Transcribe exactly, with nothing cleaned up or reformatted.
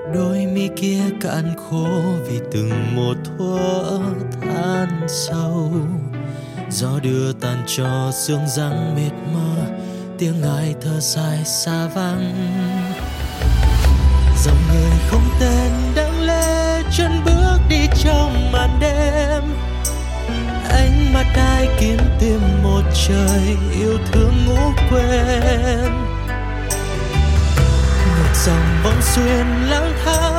Đôi mi kia cạn khô vì từng một thuở than sâu. Gió đưa tàn cho sương răng mịt mờ, tiếng ai thở dài xa vắng. Dòng người không tên đang lê chân bước đi trong màn đêm. Ánh mắt ai kiếm tìm một trời yêu thương ngủ quên. Ngược dòng bóng xuyên lang thang